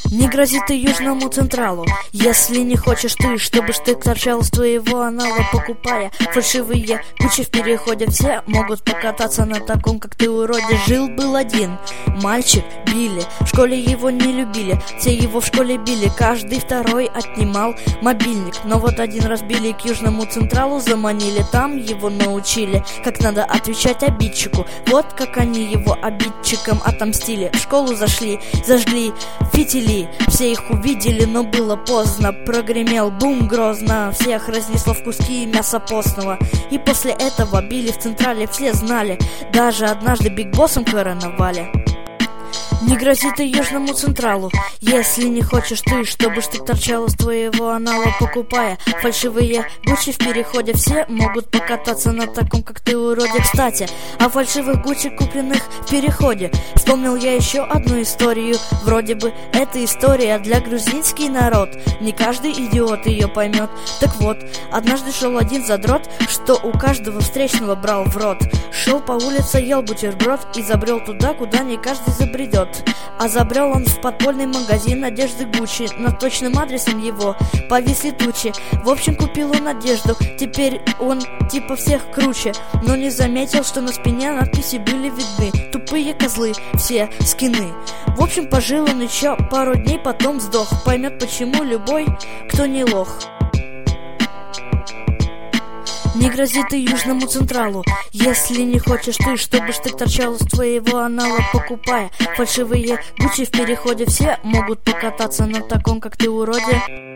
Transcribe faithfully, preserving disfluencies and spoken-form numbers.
Не грози ты Южному Централу, если не хочешь ты, чтобы штык торчал с твоего анала, покупая фальшивые Гуччи в переходе. Все могут покататься на таком, как ты, уроде. Жил-был один мальчик Билли, в школе его не любили, все его в школе били, каждый второй отнимал мобильник. Но вот один раз Билли к Южному Централу заманили, там его научили, как надо отвечать обидчику. Вот как они его обидчикам отомстили. В школу зашли, зажгли фитили, все их увидели, но было поздно. Прогремел бум грозно, всех разнесло в куски мяса постного. И после этого Билли в Централе все знали, даже однажды Биг Боссом короновали. Не грози ты Южному Централу, если не хочешь ты, чтобы штык торчал из твоего анала, покупая фальшивые Гуччи в переходе. Все могут покататься на таком, как ты, уроде. Кстати, о фальшивых Гуччи, купленных в переходе, вспомнил я еще одну историю. Вроде бы эта история для грузинский народ, не каждый идиот ее поймет. Так вот, однажды шел один задрот, что у каждого встречного брал в рот. Шел по улице, ел бутерброд и забрел туда, куда не каждый забредет. А забрел он в подпольный магазин одежды Гуччи. Над точным адресом его повисли тучи. В общем, купил он одежду, теперь он типа всех круче, но не заметил, что на спине надписи были видны. Тупые козлы, все скины. В общем, пожил он еще пару дней, потом сдох. Поймет, почему любой, кто не лох. Не грози ты Южному Централу, если не хочешь ты, чтобы штык торчал из твоего анала, покупая фальшивые Гуччи в переходе. Все могут покататься на таком, как ты, уроде.